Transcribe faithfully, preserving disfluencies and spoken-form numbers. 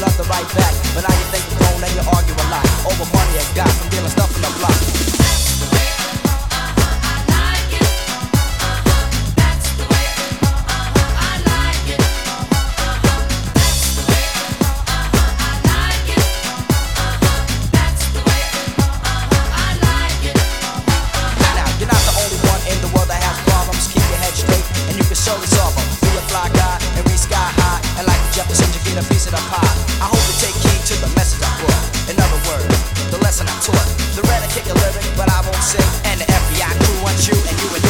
nothing right back. But now you think you're grown and you argue a lot over money and got from dealing stuff in the block. Surely solve them. Be a fly guy and reach sky high, and like the Jeffersons, you get a piece of the pie. I hope you take heed to the message I brought. In other words, the lesson I taught. The red I kick a lyric, but I won't sing. And the F B I crew wants you, and you and